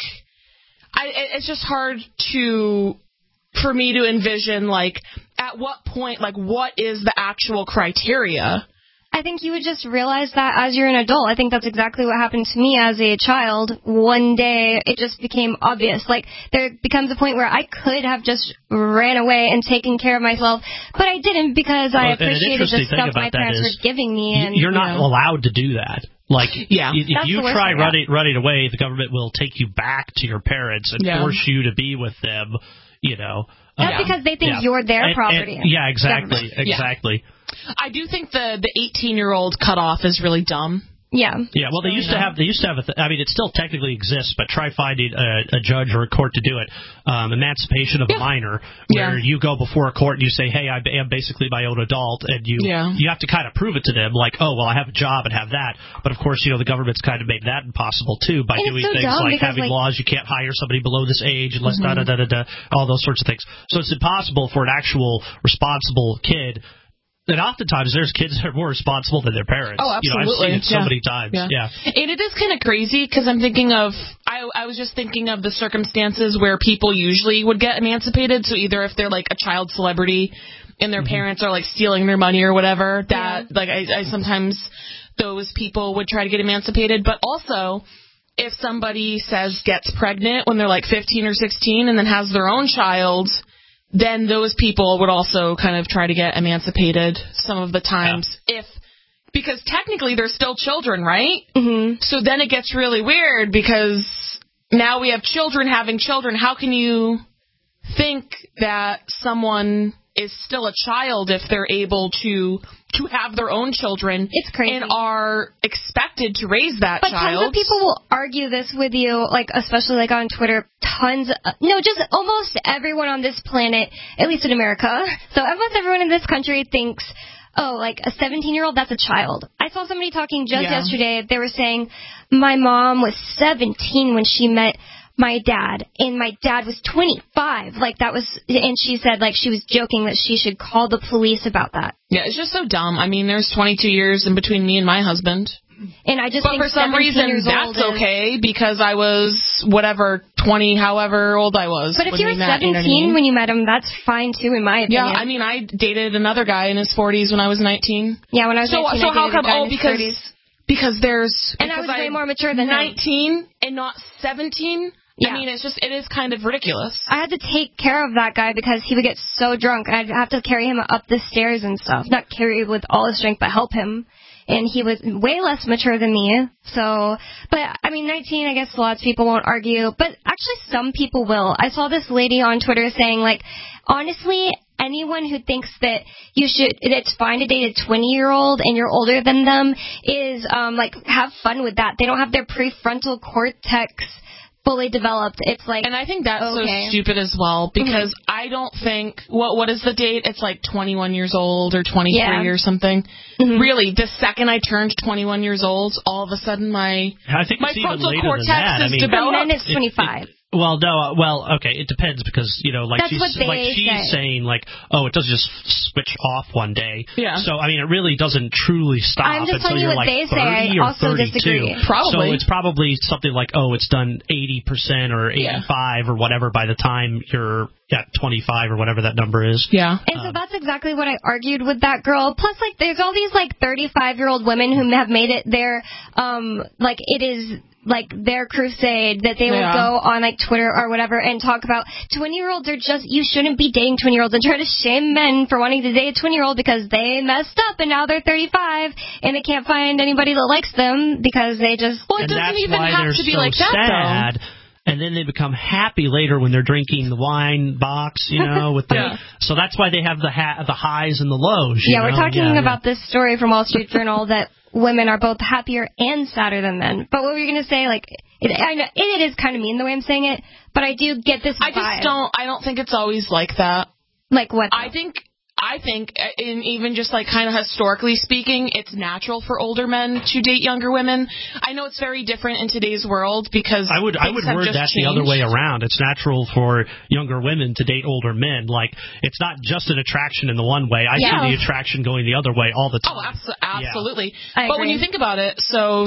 I, it's just hard to, for me to envision, like, at what point, like, what is the actual criteria? I think you would just realize that as you're an adult. I think that's exactly what happened to me as a child. One day, it just became obvious. Like, there becomes a point where I could have just ran away and taken care of myself, but I didn't because well, I appreciated the stuff my parents were giving me. And you're not you know. allowed to do that. Like, yeah, if you try running, running away, the government will take you back to your parents and yeah. force you to be with them, you know. That's uh, because they think yeah. you're their and, property. And, yeah, exactly, government. exactly. Yeah. I do think the the eighteen-year-old cutoff is really dumb. Yeah. Yeah. Well, they used to have. They used to have. A th- I mean, it still technically exists, but try finding a, a judge or a court to do it. Um, emancipation of yeah. a minor, where yeah. you go before a court and you say, "Hey, I am basically my own adult," and you yeah. you have to kind of prove it to them, like, "Oh, well, I have a job and have that." But of course, you know, the government's kind of made that impossible too by and doing so things like because, having like, laws you can't hire somebody below this age unless mm-hmm. da da da da da, all those sorts of things. So it's impossible for an actual responsible kid. And oftentimes there's kids that are more responsible than their parents. Oh, absolutely. You know, I've seen it so yeah. many times. Yeah. yeah. And it is kind of crazy because I'm thinking of, I, I was just thinking of the circumstances where people usually would get emancipated. So either if they're like a child celebrity and their mm-hmm. parents are like stealing their money or whatever, that yeah. like I, I sometimes those people would try to get emancipated. But also, if somebody says gets pregnant when they're like fifteen or sixteen and then has their own child, then those people would also kind of try to get emancipated some of the times. Yeah. If because technically they're still children, right? Mm-hmm. So then it gets really weird because now we have children having children. How can you think that someone is still a child if they're able to to have their own children? It's crazy. And are expected to raise that but child. But tons of people will argue this with you, like especially like on Twitter. Tons, of, no, just almost everyone on this planet, at least in America. So almost everyone in this country thinks, oh, like a seventeen-year-old, that's a child. I saw somebody talking just yeah. yesterday. They were saying, my mom was seventeen when she met my dad, and my dad was twenty-five. Like, that was, and she said, like, she was joking that she should call the police about that. Yeah, it's just so dumb. I mean, there's twenty-two years in between me and my husband. And I just but think for some reason, that's is, okay, because I was, whatever, twenty, however old I was. But if you were met, seventeen you know what I mean? when you met him, that's fine, too, in my opinion. Yeah, I mean, I dated another guy in his forties when I was nineteen. Yeah, when I was so, nineteen, so I how dated come? a guy Oh, in his because, thirties. because there's... And because I was way I'm more mature than nineteen him. and not seventeen? Yeah. I mean, it's just, it is kind of ridiculous. I had to take care of that guy because he would get so drunk. I'd have to carry him up the stairs and stuff. Not carry with all his strength, but help him. And he was way less mature than me. So, but, I mean, nineteen, I guess lots of people won't argue. But actually, some people will. I saw this lady on Twitter saying, like, honestly, anyone who thinks that you should, it's fine to date a twenty-year-old and you're older than them is, um, like, have fun with that. They don't have their prefrontal cortex fully developed. It's like, and I think that's okay. so stupid as well, because mm-hmm. I don't think, what what is the date? It's like twenty-one years old or twenty-three yeah. or something. Mm-hmm. Really, the second I turned twenty-one years old, all of a sudden my I think my it's frontal even later cortex than that. is I mean, developed. And then it's twenty-five. It, it, Well, no, uh, well, okay, it depends because, you know, like That's she's what they like she's say. saying, like, oh, it doesn't just switch off one day. Yeah. So, I mean, it really doesn't truly stop I'm just until telling you you're what like they say. thirty I or also thirty-two. disagree. Probably. So it's probably something like, oh, it's done eighty percent or eighty-five yeah. or whatever by the time you're at twenty-five or whatever that number is. Yeah. And um, so that's exactly what I argued with that girl. Plus, like, there's all these, like, thirty-five-year-old women who have made it there. Um, like, it is like their crusade that they Yeah. would go on like Twitter or whatever and talk about twenty-year-olds are just, you shouldn't be dating twenty-year-olds, and try to shame men for wanting to date a twenty-year-old because they messed up and now they're thirty-five and they can't find anybody that likes them because they just... Well, it and doesn't that's even why have they're to be so like that, sad. though. And then they become happy later when they're drinking the wine box, you know, with the. Yeah. So that's why they have the ha- the highs and the lows. You Yeah, know? we're talking yeah, about yeah. this story from Wall Street Journal that women are both happier and sadder than men. But what were you going to say? Like, it, I know it, it is kind of mean the way I'm saying it, but I do get this I vibe. just don't. I don't think it's always like that. Like what? I think. I think, in even just like kind of historically speaking, it's natural for older men to date younger women. I know it's very different in today's world because I would I would word that changed. the other way around. It's natural for younger women to date older men. Like, it's not just an attraction in the one way. I Yeah. see the attraction going the other way all the time. Oh, abso- absolutely. I But when agree. you think about it, so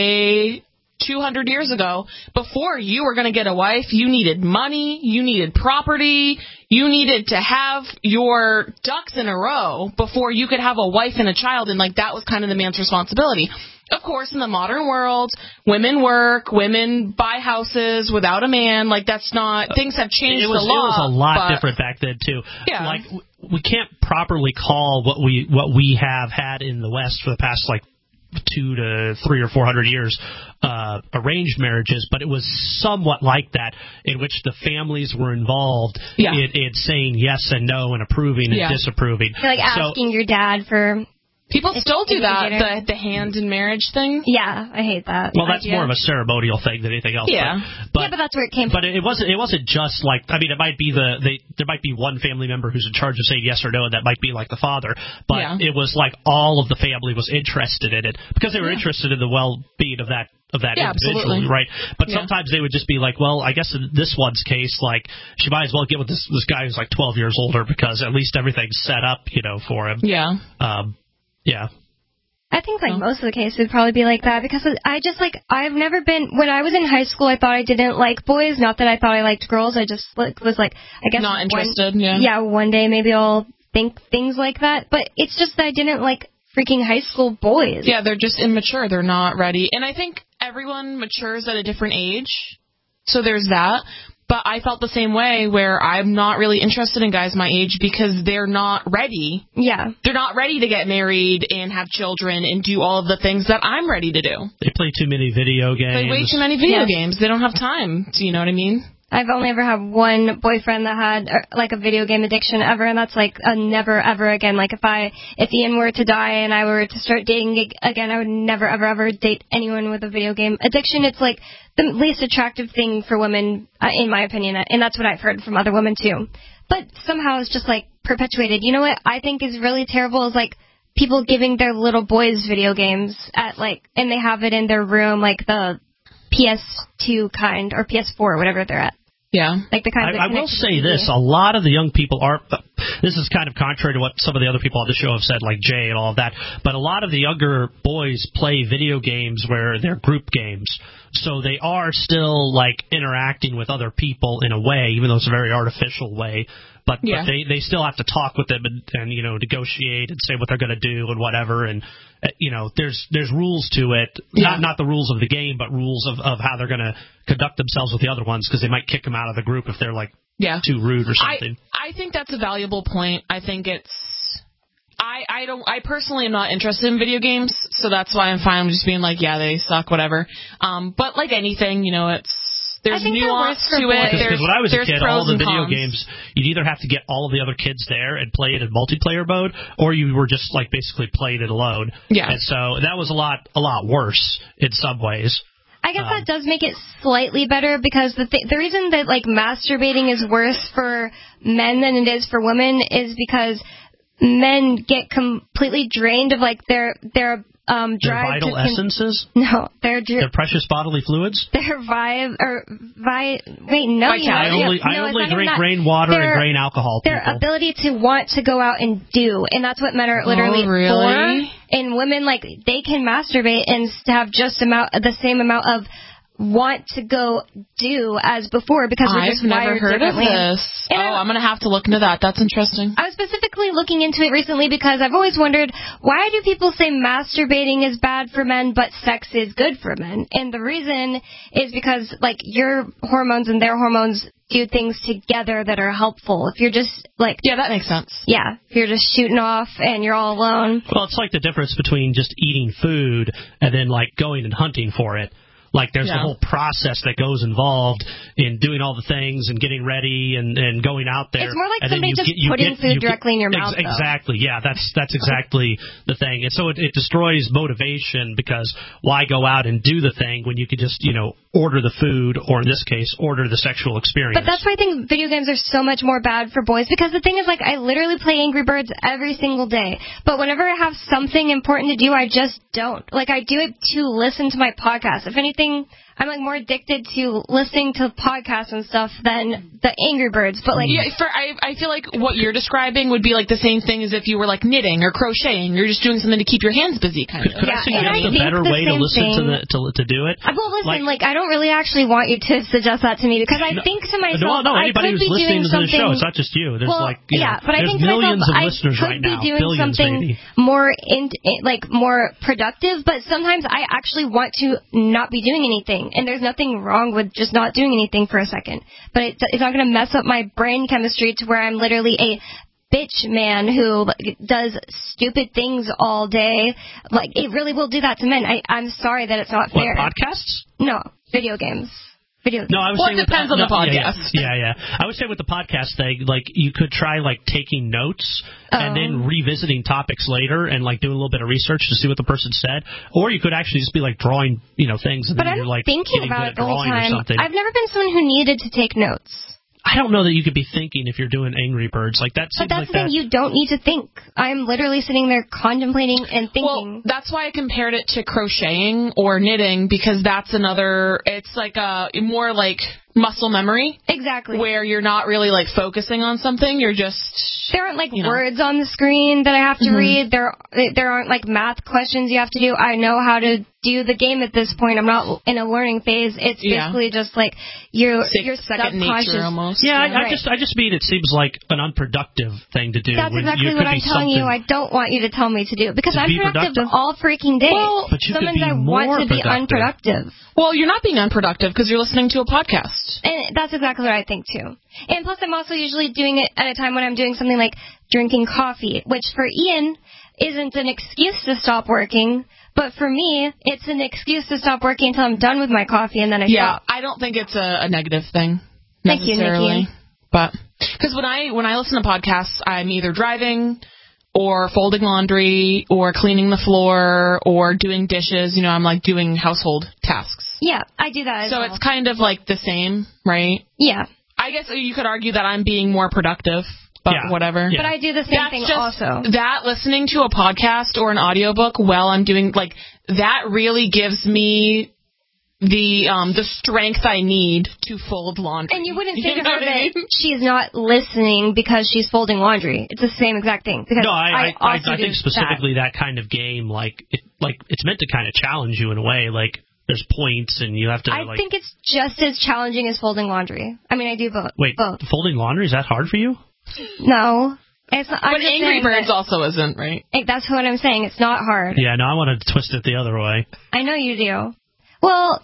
say two hundred years ago, before you were going to get a wife, you needed money, you needed property, you needed to have your ducks in a row before you could have a wife and a child, and like that was kind of the man's responsibility. Of course, in the modern world, women work, women buy houses without a man. Like, that's not, things have changed it was, a lot. It was a lot but, different back then, too. Yeah. Like, w- we can't properly call what we what we have had in the West for the past, like, two to three or four hundred years uh, arranged marriages, but it was somewhat like that, in which the families were involved Yeah. in, in saying yes and no and approving and Yeah. disapproving. You're like So- asking your dad for... People If- still if do you that, get her. the, the hand in marriage thing. Yeah, I hate that. Well, that's idea. more of a ceremonial thing than anything else. Yeah. But, but, yeah, but that's where it came but from. it wasn't. It wasn't just like. I mean, it might be the. They, there might be one family member who's in charge of saying yes or no, and that might be like the father. But Yeah. it was like all of the family was interested in it because they were Yeah. interested in the well-being of that of that Yeah, individual, absolutely. right? But Yeah. sometimes they would just be like, well, I guess in this one's case, like she might as well get with this this guy who's like twelve years older because at least everything's set up, you know, for him. Yeah. Um, yeah. I think like most of the cases would probably be like that because I just like I've never been when I was in high school I thought I didn't like boys, not that I thought I liked girls. I just like was like I guess Not one- interested, yeah. Yeah, one day maybe I'll think things like that, but it's just that I didn't like freaking high school boys. Yeah, they're just immature. They're not ready. And I think everyone matures at a different age. So there's that. But I felt the same way where I'm not really interested in guys my age because they're not ready. Yeah. They're not ready to get married and have children and do all of the things that I'm ready to do. They play too many video games. They play way too many video Yeah. games. They don't have time. Do you know what I mean? I've only ever had one boyfriend that had uh, like a video game addiction ever, and that's like a never ever again. Like if I, if Ian were to die and I were to start dating ag- again, I would never ever ever date anyone with a video game addiction. It's like the least attractive thing for women, uh, in my opinion, and that's what I've heard from other women too. But somehow it's just like perpetuated. You know what I think is really terrible is like people giving their little boys video games at like, and they have it in their room, like the P S two kind or P S four or whatever they're at. Yeah. Like the kind I, that I will connect to say T V. this: a lot of the young people are. This is kind of contrary to what some of the other people on the show have said, like Jay and all of that. But a lot of the younger boys play video games where they're group games, so they are still like interacting with other people in a way, even though it's a very artificial way. But, Yeah. but they, they still have to talk with them and, and you know negotiate and say what they're going to do and whatever. And uh, you know there's there's rules to it, Yeah. not not the rules of the game, but rules of, of how they're going to conduct themselves with the other ones because they might kick them out of the group if they're like Yeah. too rude or I, something. I think that's a valuable point. I think it's I, I don't I personally am not interested in video games, so that's why I'm fine with just being like, yeah, they suck, whatever. Um, but like anything, you know, it's there's I think they're nuance worse for to it. boys. Because There's, when I was a there's kid, pros all the and video cons. games, you'd either have to get all of the other kids there and play it in multiplayer mode, or you were just like basically playing it alone. Yeah. And so that was a lot a lot worse in some ways. I guess Um, that does make it slightly better because the th- the reason that like masturbating is worse for men than it is for women is because men get completely drained of like their their um Their drive vital to con- essences, no their dr- their precious bodily fluids. their vibe or vi wait no Vitality. you know, I only no, I it's only not even drink that. grain water Their- and grain alcohol. Their People. ability to want to go out and do, and that's what men are literally Oh, really? for. And women, like, they can masturbate and have just amount the same amount of want to go do as before because we're I've just never wired heard of differently. this. And oh, I, I'm going to have to look into that. That's interesting. I was specifically looking into it recently because I've always wondered, why do people say masturbating is bad for men but sex is good for men? And the reason is because, like, your hormones and their hormones do things together that are helpful. If you're just, like... Yeah, that makes sense. Yeah, if you're just shooting off and you're all alone. Well, it's like the difference between just eating food and then, like, going and hunting for it. Like, there's yeah. the whole process that goes involved in doing all the things and getting ready and, and going out there. It's more like and somebody just get, putting get, food get, directly in your ex- mouth, though. Exactly, yeah, that's that's exactly the thing. And so it, it destroys motivation because why go out and do the thing when you could just, you know, order the food, or in this case, order the sexual experience. But that's why I think video games are so much more bad for boys, because the thing is, like, I literally play Angry Birds every single day. But whenever I have something important to do, I just don't. Like, I do it to listen to my podcast. If anything, I'm, like, more addicted to listening to podcasts and stuff than the Angry Birds. But, like... Yeah, for, I, I feel like what you're describing would be, like, the same thing as if you were, like, knitting or crocheting. You're just doing something to keep your hands busy, kind could, of. could yeah, I suggest I a better way to listen thing. to the to, to do it? Well, listen, like, like, I don't really actually want you to suggest that to me, because I no, think to myself, no, no, anybody I could who's be listening doing to the show, something... it's not just you. There's, well, like, you yeah, know, but I there's think to millions myself, of listeners I could right be now, doing billions something maybe. more, in, like, more productive, but sometimes I actually want to not be doing anything, and there's nothing wrong with just not doing anything for a second. But it, it's not going to mess up my brain chemistry to where I'm literally a bitch man who does stupid things all day. Like, it really will do that to men. I, I'm sorry that it's not fair. What, podcasts? No, video games. Video games. No, I was well, saying it depends with, on the no, podcast. Yeah, yeah, yeah. I would say with the podcast thing, like, you could try, like, taking notes oh. and then revisiting topics later and, like, doing a little bit of research to see what the person said. Or you could actually just be, like, drawing, you know, things and but then I'm you're, like, thinking getting about good at it the whole drawing or time. something. I've never been someone who needed to take notes. I don't know that you could be thinking if you're doing Angry Birds. Like, that seems But that's like the thing, that. you don't need to think. I'm literally sitting there contemplating and thinking. Well, that's why I compared it to crocheting or knitting, because that's another, it's like a more like muscle memory. Exactly. Where you're not really like focusing on something, you're just... There aren't like you know. words on the screen that I have to mm-hmm. read. There there aren't like math questions you have to do. I know how to do the game at this point. I'm not in a learning phase. It's yeah. basically just like your Six, your second subconscious. nature almost. Yeah, yeah I, I right. just I just mean it seems like an unproductive thing to do. That's when exactly you what could I'm be telling you. something- I don't want you to tell me to do, because To I'm be productive, productive? all freaking day. Well, but you could Sometimes be I more want to be productive. unproductive. Well, you're not being unproductive because you're listening to a podcast. And that's exactly what I think, too. And plus, I'm also usually doing it at a time when I'm doing something like drinking coffee, which for Ian isn't an excuse to stop working, but for me, it's an excuse to stop working until I'm done with my coffee, and then I yeah, stop. I don't think it's a, a negative thing Thank you, necessarily. Nikki. But because when I when I listen to podcasts, I'm either driving or folding laundry or cleaning the floor or doing dishes. You know, I'm like doing household tasks. Yeah, I do that as so well. it's kind of like the same, right? Yeah. I guess you could argue that I'm being more productive, but Yeah. whatever. But I do the same That's thing just, also. That, listening to a podcast or an audiobook while I'm doing, like, that really gives me the um the strength I need to fold laundry. And you wouldn't say You to know her what I that mean? she's not listening because she's folding laundry. It's the same exact thing. Because No, I I, I, also I think do specifically that. that kind of game, like it, like it's meant to kind of challenge you in a way. Like, there's points and you have to. I like, think it's just as challenging as folding laundry. I mean, I do both. Wait, both. folding laundry, is that hard for you? No. It's not, I'm But just Angry saying Birds that, also isn't, right? like, that's what I'm saying. It's not hard. Yeah, no, I want to twist it the other way. I know you do. Well,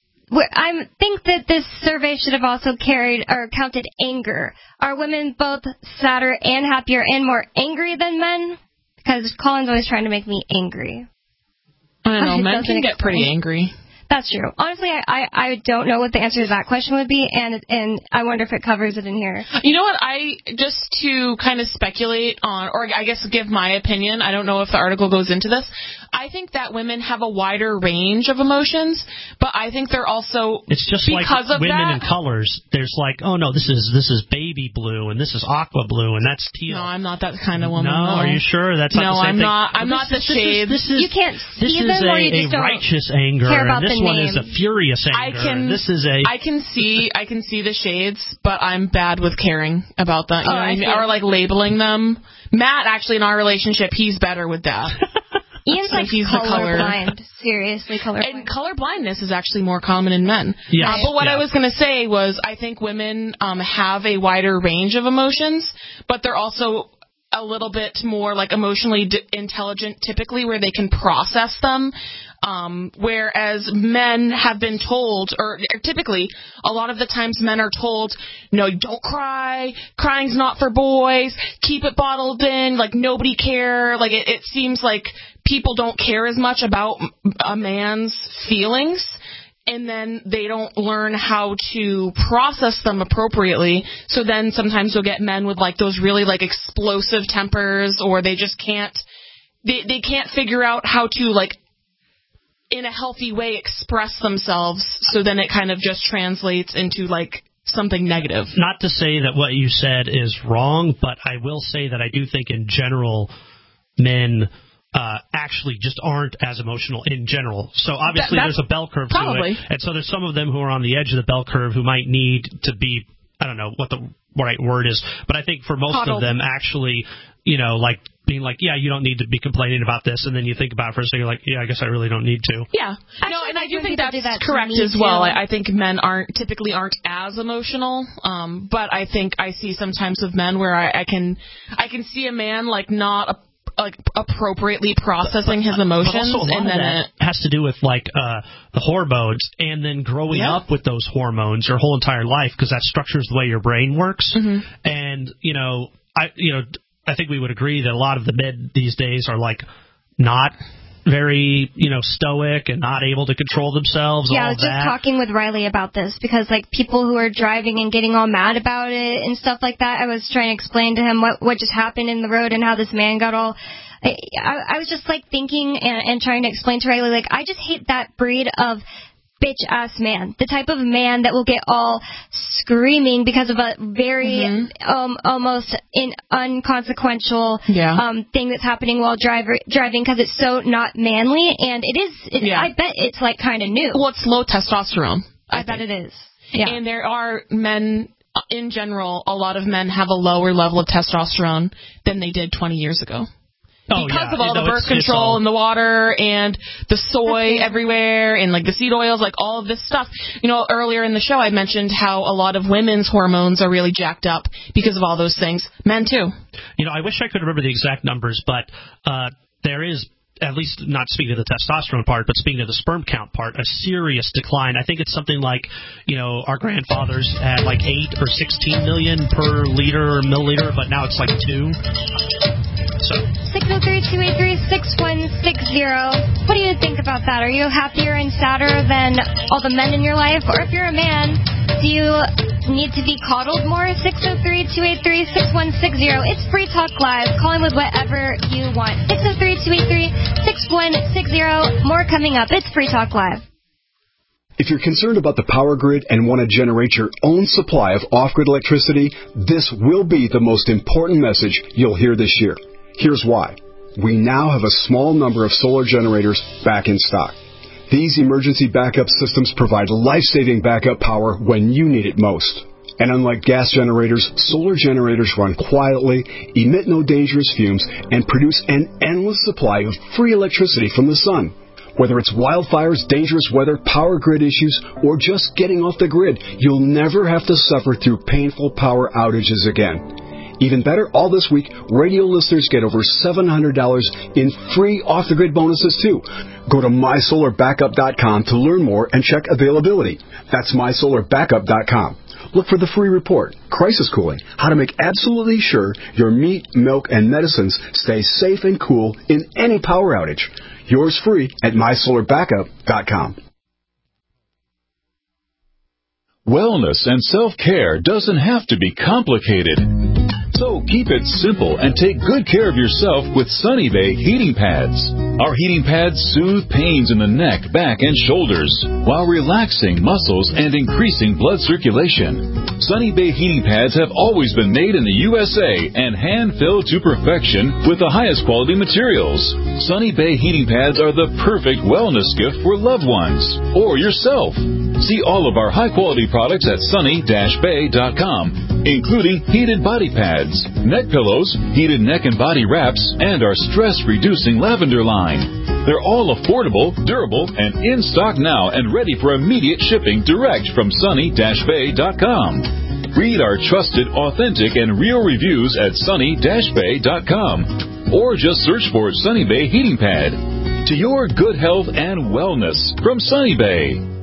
I think that this survey should have also carried or counted anger. Are women both sadder and happier and more angry than men? Because Colin's always trying to make me angry. I don't know. It Men doesn't can get pretty explain. angry. That's true. Honestly, I, I, I don't know what the answer to that question would be, and and I wonder if it covers it in here. You know what? I just to kind of speculate on, or I guess give my opinion. I don't know if the article goes into this. I think that women have a wider range of emotions, but I think they're also It's just because like of women that, in colors. There's like, oh no, this is this is baby blue and this is aqua blue and that's teal. No, I'm not that kind of woman. No, no. are you sure that's not no, the same I'm thing? not. I'm Well, not this the is- shade. This is, this is You can't this see is them, a, or you a just don't righteous anger, care about and this the one name. is a furious anger. I can. and this is a. I can see. I can see the shades, but I'm bad with caring about that. You Oh, know what I I mean? see. Or like labeling them. Matt, actually, in our relationship, he's better with that. Ian's So like he's the color- colorblind. Seriously, colorblind. And color blindness is actually more common in men. Yes. Uh, but what Yeah. I was going to say was I think women um, have a wider range of emotions, but they're also a little bit more like emotionally d- intelligent typically, where they can process them. Um, whereas men have been told, or typically, a lot of the times men are told, no, don't cry, crying's not for boys, keep it bottled in, like nobody care. Like it, it seems like people don't care as much about a man's feelings, and then they don't learn how to process them appropriately. So then sometimes you'll get men with like those really like explosive tempers, or they just can't, they, they can't figure out how to like in a healthy way express themselves, so then it kind of just translates into like something negative. Not to say that what you said is wrong, but I will say that I do think in general men uh, actually just aren't as emotional in general. So obviously That- there's a bell curve probably. to it, and so there's some of them who are on the edge of the bell curve who might need to be, I don't know what the right word is, but I think for most Coddled. of them actually, you know, like being like, yeah, you don't need to be complaining about this, and then you think about it for a second, you're like, yeah, I guess I really don't need to. Yeah. Actually, no, and I do when think people that's do that to correct me, as well. too. I, I think men aren't typically aren't as emotional, um, but I think I see sometimes with men where I, I can I can see a man like not a, like appropriately processing his emotions, But also a lot and of then that it, has to do with like uh, the hormones, and then growing Yeah. up with those hormones your whole entire life, because that structures the way your brain works. Mhm. And you know, I you know, I think we would agree that a lot of the men these days are like not very, you know, stoic and not able to control themselves. Yeah, all I was of just that. talking with Riley about this, because like people who are driving and getting all mad about it and stuff like that, I was trying to explain to him what what just happened in the road and how this man got all. I, I, I was just like thinking and, and trying to explain to Riley, like, I just hate that breed of bitch ass man, the type of man that will get all screaming because of a very Mm-hmm. um almost in unconsequential Yeah. um thing that's happening while driver driving, because it's so not manly, and it is it, Yeah. I bet it's like kind of new. well, it's low testosterone. I, bet it is. Yeah. And there are men, in general, a lot of men have a lower level of testosterone than they did twenty years ago. Oh, Because yeah. of all No, the birth it's- it's control all- and the water and the soy everywhere and like the seed oils, like all of this stuff. You know, earlier in the show I mentioned how a lot of women's hormones are really jacked up because of all those things. Men too. You know, I wish I could remember the exact numbers, but uh, there is, at least not speaking to the testosterone part, but speaking to the sperm count part, a serious decline. I think it's something like, you know, our grandfathers had like eight or sixteen million per liter or milliliter, but now it's like two. So six oh three, two eight three, six one six zero. What do you think about that? Are you happier and sadder than all the men in your life? Or if you're a man, do you need to be coddled more? six oh three, two eight three, six one six zero. It's Free Talk Live. Call in with whatever you want. six oh three, two eight three, six one six zero. More coming up. It's Free Talk Live. If you're concerned about the power grid and want to generate your own supply of off-grid electricity, this will be the most important message you'll hear this year. Here's why. We now have a small number of solar generators back in stock. These emergency backup systems provide life-saving backup power when you need it most. And unlike gas generators, solar generators run quietly, emit no dangerous fumes, and produce an endless supply of free electricity from the sun. Whether it's wildfires, dangerous weather, power grid issues, or just getting off the grid, you'll never have to suffer through painful power outages again. Even better, all this week, radio listeners get over seven hundred dollars in free off-the-grid bonuses, too. Go to my solar backup dot com to learn more and check availability. That's my solar backup dot com. Look for the free report, Crisis Cooling, how to make absolutely sure your meat, milk, and medicines stay safe and cool in any power outage. Yours free at my solar backup dot com. Wellness and self-care doesn't have to be complicated. So keep it simple and take good care of yourself with Sunny Bay heating pads. Our heating pads soothe pains in the neck, back, and shoulders while relaxing muscles and increasing blood circulation. Sunny Bay heating pads have always been made in the U S A and hand-filled to perfection with the highest quality materials. Sunny Bay heating pads are the perfect wellness gift for loved ones or yourself. See all of our high-quality products at sunny dash bay dot com. including heated body pads, neck pillows, heated neck and body wraps, and our stress-reducing lavender line. They're all affordable, durable, and in stock now and ready for immediate shipping direct from sunny dash bay dot com. Read our trusted, authentic, and real reviews at sunny dash bay dot com or just search for Sunny Bay Heating Pad. To your good health and wellness from Sunny Bay.